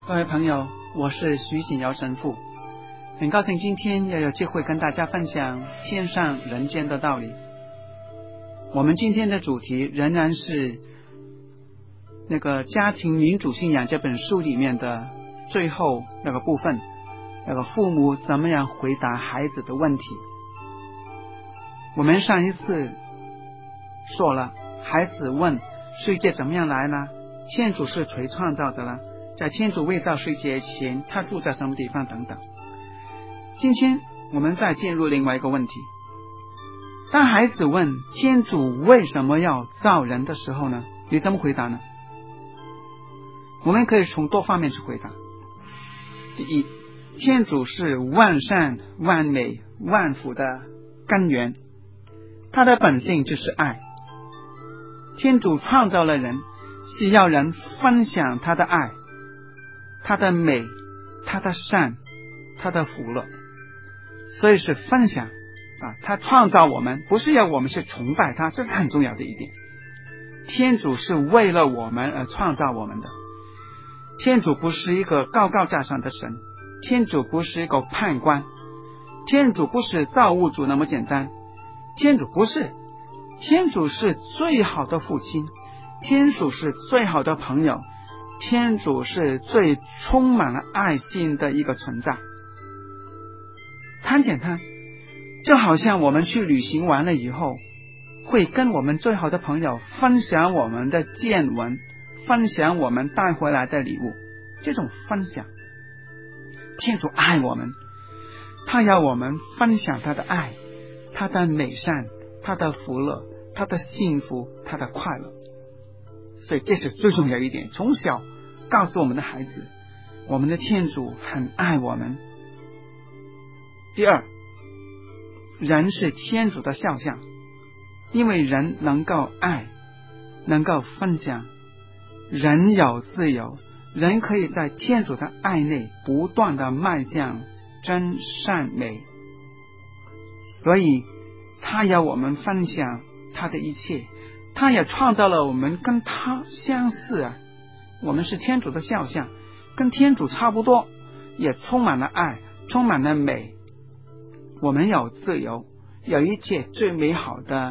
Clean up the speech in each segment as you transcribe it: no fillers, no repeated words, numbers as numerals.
各位朋友，我是徐锦尧神父，很高兴今天又有机会跟大家分享天上人间的道理。我们今天的主题仍然是那个家庭民主信仰这本书里面的最后那个部分，那个父母怎么样回答孩子的问题。我们上一次说了，孩子问世界怎么样来呢？天主是谁创造的呢？在天主未造世界前，他住在什么地方等等。今天我们再进入另外一个问题，当孩子问天主为什么要造人的时候呢，你怎么回答呢？我们可以从多方面去回答。第一，天主是万善万美万福的根源，他的本性就是爱。天主创造了人，是要人分享他的爱，他的美，他的善，他的福乐，所以是分享他创造我们不是要我们去崇拜他，这是很重要的一点。天主是为了我们而创造我们的，天主不是一个高高在上的神，天主不是一个判官，天主不是造物主那么简单，天主不是，天主是最好的父亲，天主是最好的朋友，天主是最充满了爱心的一个存在。很简单，就好像我们去旅行完了以后，会跟我们最好的朋友分享我们的见闻，分享我们带回来的礼物，这种分享。天主爱我们，他要我们分享他的爱，他的美善，他的福乐，他的幸福，他的快乐。所以这是最重要一点，从小告诉我们的孩子，我们的天主很爱我们。第二，人是天主的肖像，因为人能够爱，能够分享，人有自由，人可以在天主的爱内不断的迈向真善美，所以他要我们分享他的一切，他也创造了我们跟他相似我们是天主的肖像，跟天主差不多，也充满了爱，充满了美。我们有自由，有一切最美好的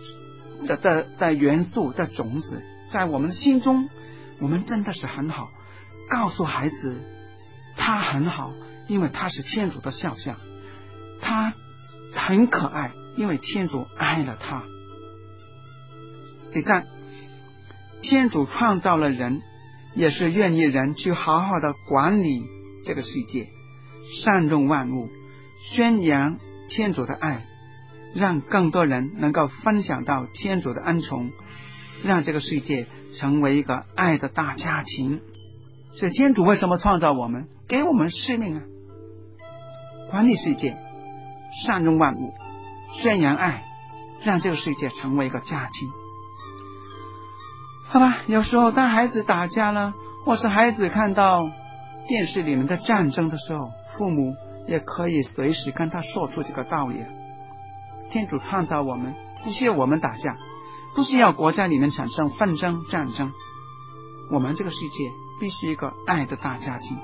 元素的种子在我们心中，我们真的是很好。告诉孩子他很好，因为他是天主的肖像，他很可爱，因为天主爱了他。第三，天主创造了人，也是愿意人去好好的管理这个世界，善用万物，宣扬天主的爱，让更多人能够分享到天主的恩宠，让这个世界成为一个爱的大家庭。所以天主为什么创造我们？给我们使命管理世界，善用万物，宣扬爱，让这个世界成为一个家庭。好吧，有时候当孩子打架了，或是孩子看到电视里面的战争的时候，父母也可以随时跟他说出这个道理。天主创造我们，不需要我们打架，不需要国家里面产生纷争战争，我们这个世界必须一个爱的大家庭。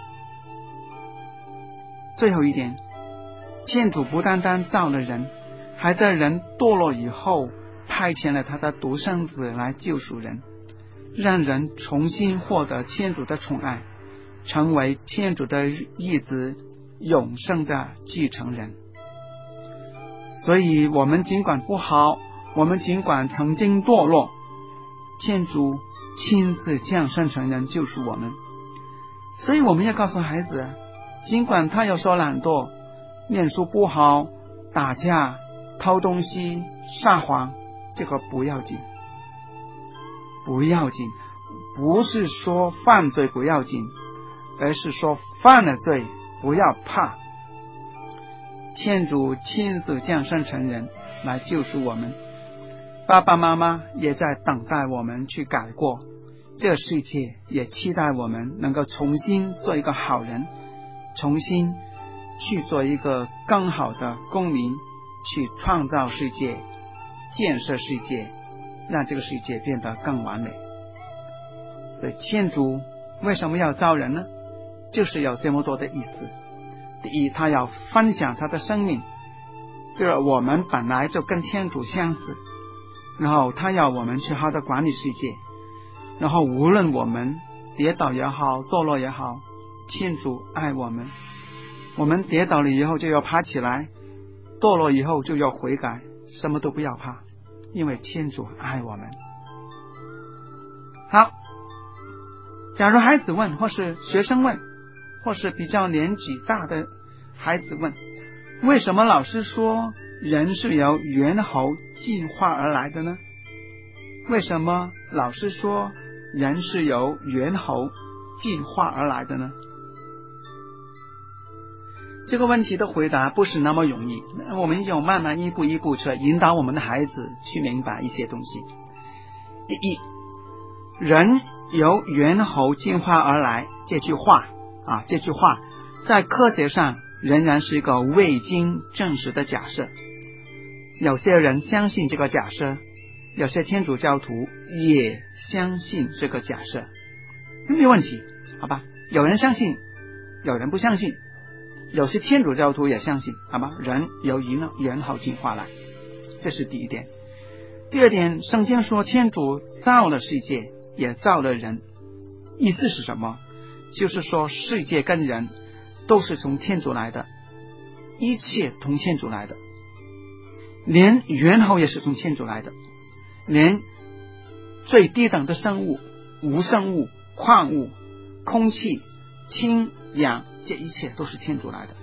最后一点，天主不单单造了人，还在人堕落以后派遣了他的独生子来救赎人，让人重新获得天主的宠爱，成为天主的义子，永生的继承人。所以我们尽管不好，我们尽管曾经堕落，天主亲自降生成人救赎我们。所以我们要告诉孩子，尽管他有时候懒惰，念书不好，打架，偷东西，撒谎，这个不要紧，不要紧，不是说犯罪不要紧，而是说犯了罪不要怕。天主亲自降生成人来救赎我们，爸爸妈妈也在等待我们去改过，这个世界也期待我们能够重新做一个好人，重新去做一个更好的公民，去创造世界，建设世界，让这个世界变得更完美。所以天主为什么要造人呢？就是有这么多的意思。第一，他要分享他的生命，就是我们本来就跟天主相似，然后他要我们去好的管理世界，然后无论我们跌倒也好，堕落也好，天主爱我们。我们跌倒了以后就要爬起来，堕落以后就要悔改，什么都不要怕，因为天主爱我们。好，假如孩子问，或是学生问，或是比较年纪大的孩子问，为什么老师说人是由猿猴进化而来的呢？为什么老师说人是由猿猴进化而来的呢？这个问题的回答不是那么容易，我们要慢慢一步一步去引导我们的孩子去明白一些东西。第一，人由猿猴进化而来这句话在科学上仍然是一个未经证实的假设。有些人相信这个假设，有些天主教徒也相信这个假设，没有问题，好吧？有人相信，有人不相信，有些天主教徒也相信，好吧？人由猿猴进化来，这是第一点。第二点，圣经说天主造了世界，也造了人，意思是什么？就是说世界跟人都是从天主来的，一切从天主来的，连猿猴也是从天主来的，连最低等的生物、无生物、矿物、空气、氢、氧，这一切都是天主来的，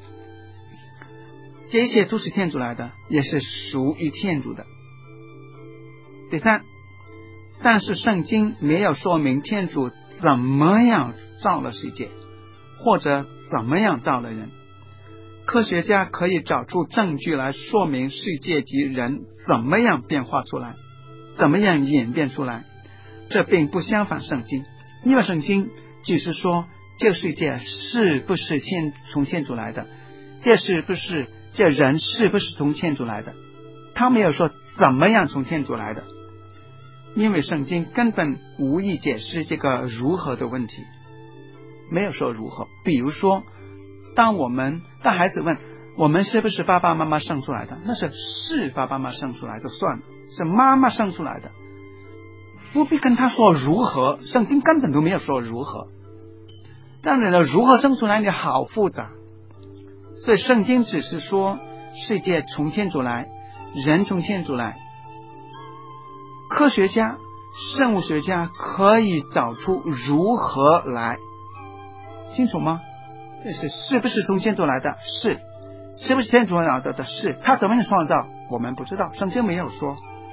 这一切都是天主来的，也是属于天主的。第三，但是圣经没有说明天主怎么样造了世界，或者怎么样造了人。科学家可以找出证据来说明世界及人怎么样变化出来，怎么样演变出来，这并不相反圣经，因为圣经只是说这个世界是不是从天主来的，这人是不是从天主来的，他没有说怎么样从天主来的，因为圣经根本无意解释这个如何的问题，没有说如何。比如说，当孩子问我们是不是爸爸妈妈生出来的，那是爸爸妈妈生出来就算了，是妈妈生出来的，不必跟他说如何，圣经根本都没有说如何。当然了，如何生出来你好复杂，所以圣经只是说世界从天主来，人从天主来。科学家、生物学家可以找出如何来，清楚吗？是不是从天主来的？是不是天主来的？是。他怎么样创造？我们不知道，圣经没有说。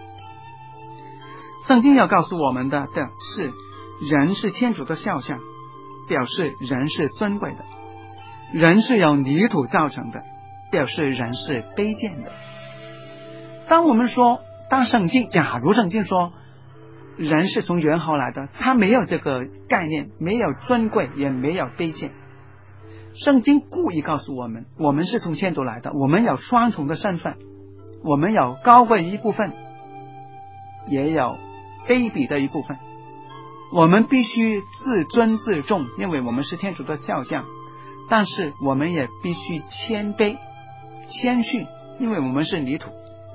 圣经要告诉我们的是，人是天主的肖像，表示人是尊贵的；人是由泥土造成的，表示人是卑贱的。假如圣经说人是从猿猴来的，他没有这个概念，没有尊贵，也没有卑贱。圣经故意告诉我们，我们是从天主来的，我们有双重的身份，我们有高贵一部分，也有卑鄙的一部分。我们必须自尊自重，因为我们是天主的肖像，但是我们也必须谦卑谦逊，因为我们是泥土。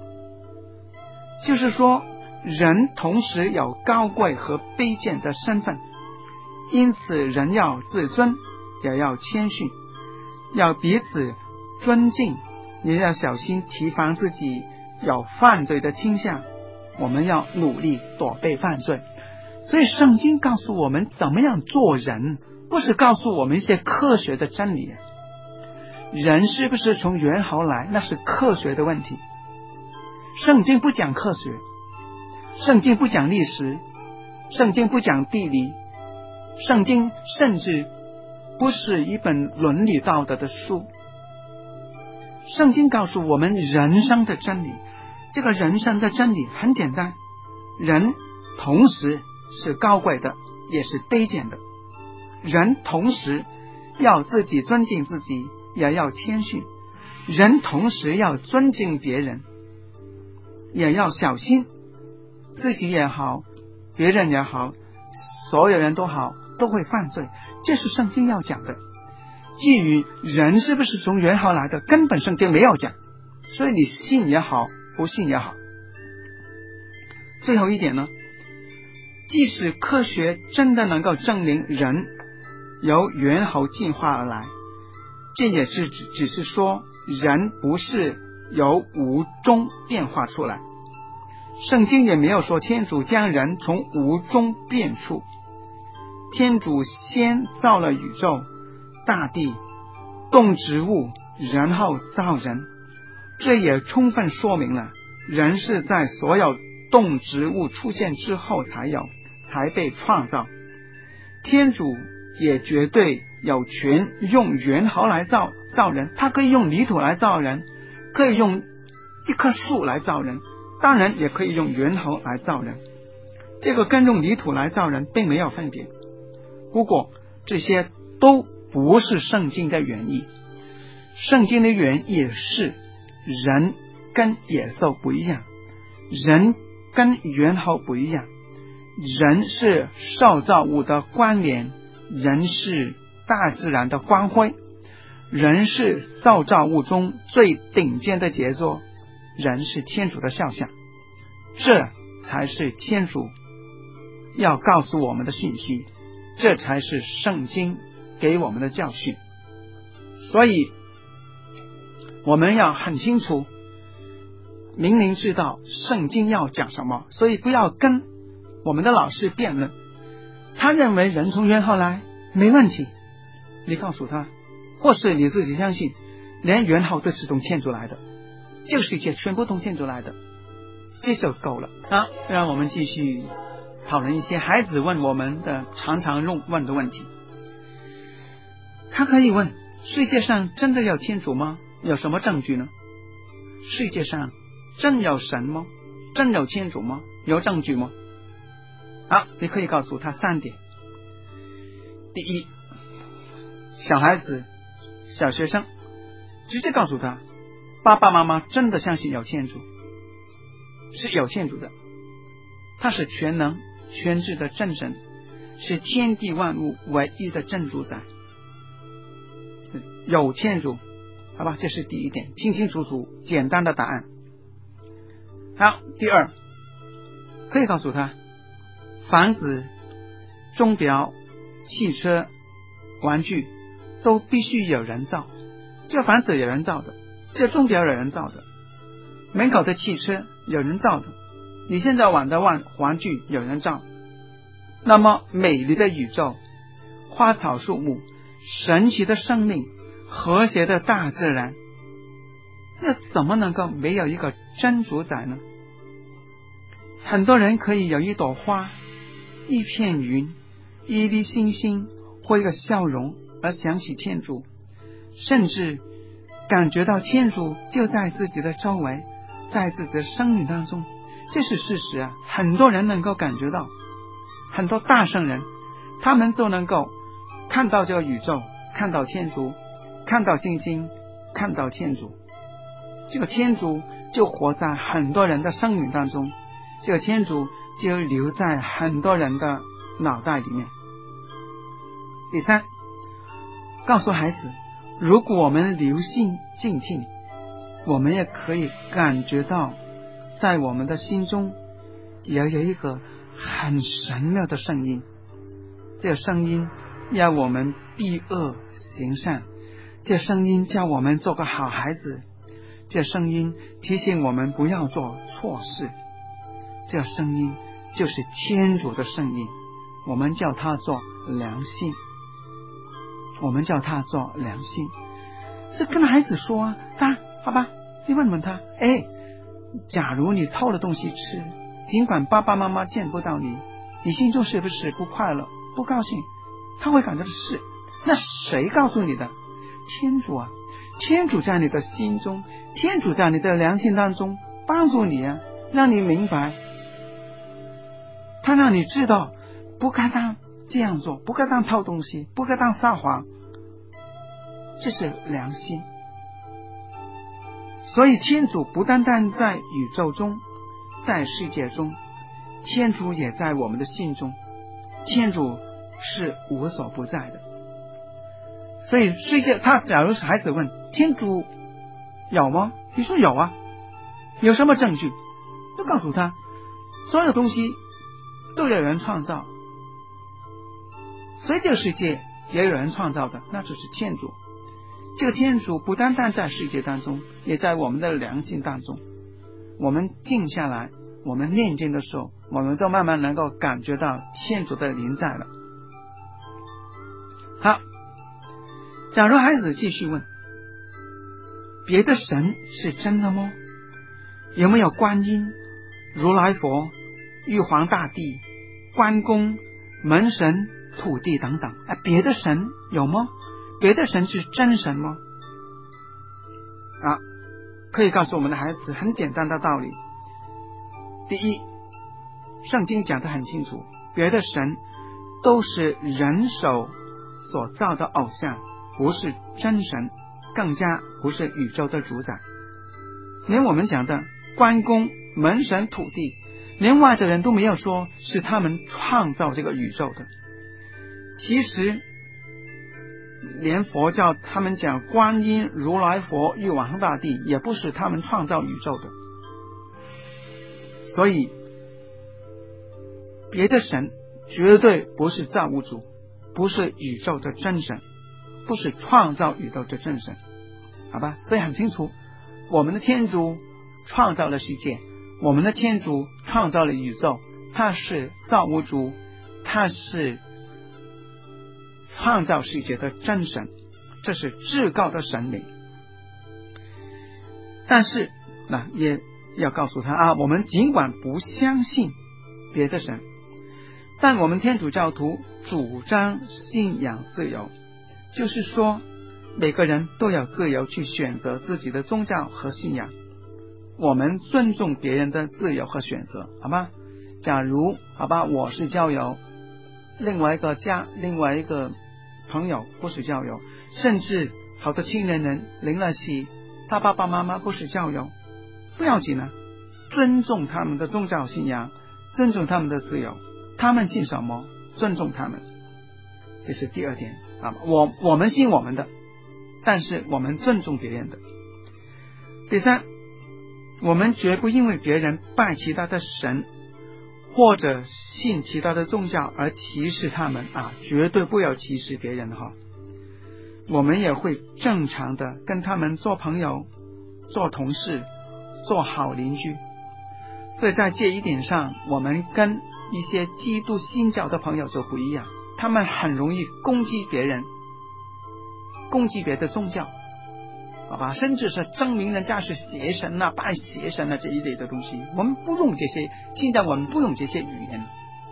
就是说，人同时有高贵和卑贱的身份，因此人要自尊，也要谦逊，要彼此尊敬，也要小心提防自己有犯罪的倾向，我们要努力躲避犯罪。所以圣经告诉我们怎么样做人，不是告诉我们一些科学的真理。人是不是从猿猴来，那是科学的问题。圣经不讲科学，圣经不讲历史，圣经不讲地理，圣经甚至不是一本伦理道德的书。圣经告诉我们人生的真理，这个人生的真理很简单，人同时是高贵的，也是卑贱的，人同时要自己尊敬自己，也要谦逊，人同时要尊敬别人，也要小心，自己也好，别人也好，所有人都好， 都会犯罪，这是圣经要讲的。至于人是不是从猿猴来的，根本圣经没有讲，所以你信也好，不信也好。最后一点呢，即使科学真的能够证明人由猿猴进化而来，这也是只是说人不是由无中变化出来。圣经也没有说天主将人从无中变出，天主先造了宇宙、大地、动植物，然后造人。这也充分说明了人是在所有动植物出现之后才被创造。天主也绝对有权用猿猴来造人，他可以用泥土来造人，可以用一棵树来造人，当然也可以用猿猴来造人，这个跟用泥土来造人并没有分别。不过这些都不是圣经的原意，圣经的原意是人跟野兽不一样，人跟猿猴不一样，人是受造物的关联，人是大自然的光辉，人是受造物中最顶尖的杰作，人是天主的肖像。这才是天主要告诉我们的讯息，这才是圣经给我们的教训。所以我们要很清楚明明知道圣经要讲什么，所以不要跟我们的老师辩论。他认为人从猿猴来没问题，你告诉他，或是你自己相信连猿猴都是从天主来的，这个世界全部从天主来的，这就够了。好，让我们继续讨论一些孩子问我们的常常问的问题。他可以问，世界上真的有天主吗？有什么证据呢？世界上真有神吗？真有天主吗？有证据吗？好，你可以告诉他3点。第一，小孩子、小学生直接告诉他，爸爸妈妈真的相信有天主，是有天主的，他是全能全知的真神，是天地万物唯一的真主宰，有天主。好吧，这是第一点，清清楚楚简单的答案。好，第二，可以告诉他，房子、钟表、汽车、玩具都必须有人造，这房子有人造的，这钟表有人造的，门口的汽车有人造的，你现在玩的玩具有人造。那么美丽的宇宙、花草树木、神奇的生命、和谐的大自然，那怎么能够没有一个真主宰呢？很多人可以有一朵花、一片云、一粒星星或一个笑容而想起天主，甚至感觉到天主就在自己的周围，在自己的生命当中，这是事实啊！很多人能够感觉到，很多大圣人他们就能够看到这个宇宙，看到天主，看到星星，看到天主。这个天主就活在很多人的生命当中，这个天主就留在很多人的脑袋里面。第三，告诉孩子，如果我们留心静听，我们也可以感觉到在我们的心中也有一个很神妙的声音，这个声音要我们避恶行善，这声音叫我们做个好孩子，这声音提醒我们不要做错事，这声音就是天主的声音，我们叫它做良心，我们叫它做良心。是跟孩子说啊，好吧，你问他，假如你偷了东西吃，尽管爸爸妈妈见不到你，你心中是不是不快乐、不高兴？他会感觉是。那谁告诉你的？天主啊，天主在你的心中，天主在你的良心当中帮助你啊，让你明白，他让你知道不该当这样做，不该当偷东西，不该当撒谎，这是良心。所以天主不单单在宇宙中，在世界中，天主也在我们的心中，天主是无所不在的。所以世界，他假如是孩子问天主有吗？你说有啊，有什么证据？就告诉他，所有东西都有人创造，所以这个世界也有人创造的，那就是天主。这个天主不单单在世界当中，也在我们的良心当中。我们定下来，我们念经的时候，我们就慢慢能够感觉到天主的临在了。好，假如孩子继续问，别的神是真的吗？有没有观音、如来佛、玉皇大帝、关公、门神、土地等等？别的神有吗？别的神是真神吗？可以告诉我们的孩子很简单的道理。第一，圣经讲得很清楚，别的神都是人手所造的偶像，不是真神，更加不是宇宙的主宰。连我们讲的关公、门神、土地，连外的人都没有说是他们创造这个宇宙的。其实连佛教他们讲观音、如来佛、玉皇大帝，也不是他们创造宇宙的。所以别的神绝对不是造物主，不是宇宙的真神，不是创造宇宙的真神，好吧？所以很清楚，我们的天主创造了世界，我们的天主创造了宇宙，他是造物主，他是创造世界的真神，这是至高的神灵。但是也要告诉他我们尽管不相信别的神，但我们天主教徒主张信仰自由，就是说每个人都有自由去选择自己的宗教和信仰，我们尊重别人的自由和选择，好吗？假如我是教友，另外一个朋友不是教友，甚至好多青年人临了喜，他爸爸妈妈不是教友，不要紧尊重他们的宗教信仰，尊重他们的自由，他们信什么尊重他们，这是第二点我们信我们的，但是我们尊重别人的。第三，我们绝不因为别人拜其他的神或者信其他的宗教而歧视他们绝对不要歧视别人我们也会正常的跟他们做朋友、做同事、做好邻居。所以在这一点上，我们跟一些基督新教的朋友就不一样，他们很容易攻击别人，攻击别的宗教，好吧？甚至是证明人家是邪神拜邪神这一类的东西，我们不用这些，现在我们不用这些语言，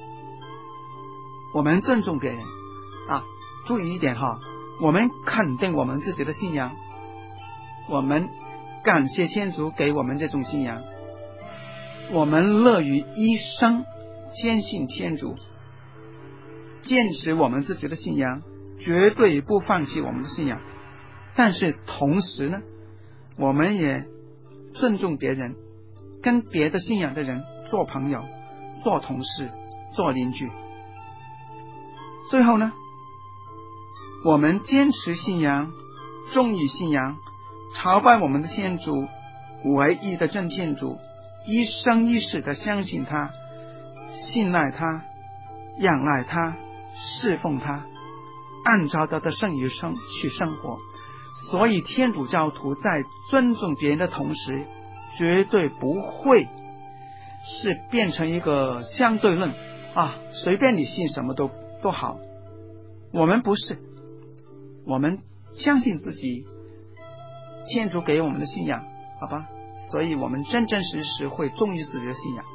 我们尊重别人注意一点我们肯定我们自己的信仰，我们感谢天主给我们这种信仰，我们乐于一生坚信天主，坚持我们自己的信仰，绝对不放弃我们的信仰。但是同时呢，我们也尊重别人，跟别的信仰的人做朋友、做同事、做邻居。最后呢，我们坚持信仰，忠于信仰，朝拜我们的天主，唯一的真天主，一生一世的相信他，信赖他，仰赖他，侍奉他，按照他的圣语去生活。所以天主教徒在尊重别人的同时，绝对不会是变成一个相对论随便你信什么都好。我们不是，我们相信自己天主给我们的信仰，好吧？所以我们真真实实会忠于自己的信仰。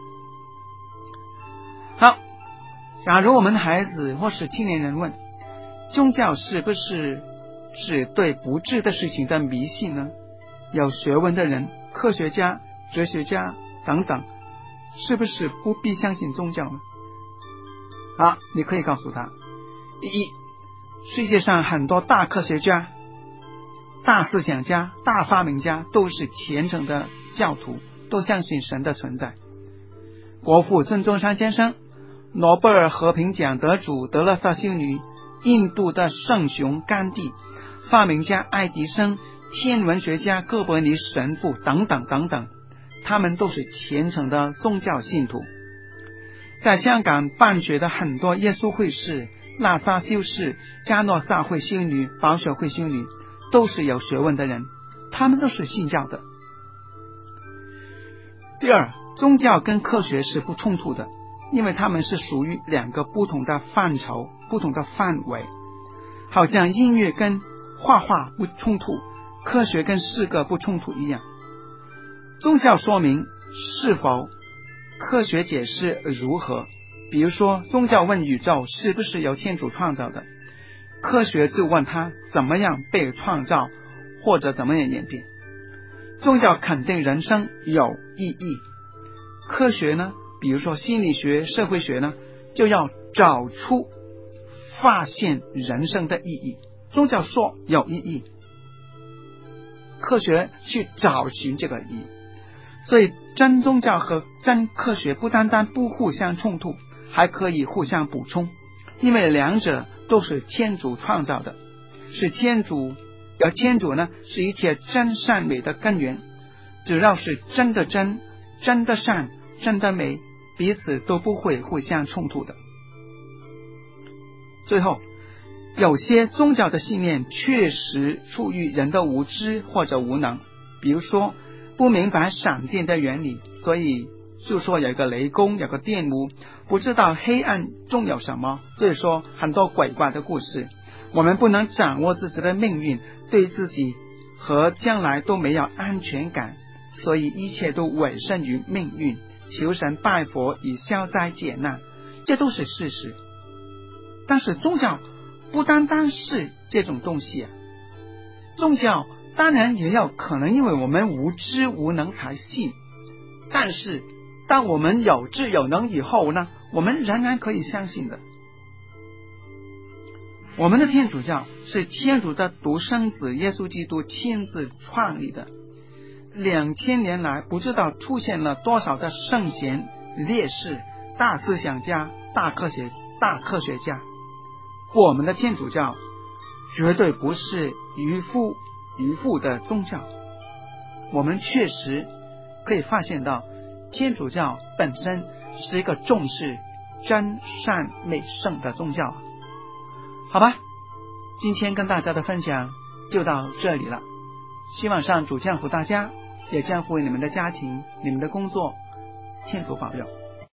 好，假如我们的孩子或是青年人问，宗教是不是只对不智的事情的迷信呢？有学问的人、科学家、哲学家等等，是不是不必相信宗教呢？你可以告诉他，第一，世界上很多大科学家、大思想家、大发明家都是虔诚的教徒，都相信神的存在。国父孙中山先生诺贝尔和平奖得主德勒萨修女、印度的圣雄甘地、发明家爱迪生、天文学家哥白尼神父等等等等，他们都是虔诚的宗教信徒。在香港办学的很多耶稣会士、拉萨修士、加诺萨会修女、宝雪会修女都是有学问的人，他们都是信教的。第二，宗教跟科学是不冲突的，因为他们是属于两个不同的范畴、不同的范围，好像音乐跟画画不冲突，科学跟诗歌不冲突一样。宗教说明是否，科学解释如何。比如说，宗教问宇宙是不是由天主创造的，科学就问它怎么样被创造，或者怎么样演变。宗教肯定人生有意义，科学呢，比如说心理学、社会学呢，就要找出、发现人生的意义。宗教说有意义，科学去找寻这个意义。所以真宗教和真科学不单单不互相冲突，还可以互相补充，因为两者都是天主创造的，是天主，而天主呢是一切真善美的根源。只要是真的真、真的善、真的美，彼此都不会互相冲突的。最后，有些宗教的信念确实出于人的无知或者无能，比如说不明白闪电的原理，所以就说有一个雷公，有个电母，不知道黑暗中有什么，所以说很多鬼怪的故事。我们不能掌握自己的命运，对自己和将来都没有安全感，所以一切都委身于命运，求神拜佛以消灾解难，这都是事实。但是宗教不单单是这种东西啊，宗教当然也有可能因为我们无知无能才信，但是当我们有智有能以后呢，我们仍然可以相信的。我们的天主教是天主的独生子耶稣基督亲自创立的，2000年来不知道出现了多少的圣贤、烈士、大思想家、大科学家。我们的天主教绝对不是愚妇的宗教。我们确实可以发现到天主教本身是一个重视真善美圣的宗教。好吧，今天跟大家的分享就到这里了，希望上主降福大家，也降福你们的家庭、你们的工作，天主保佑。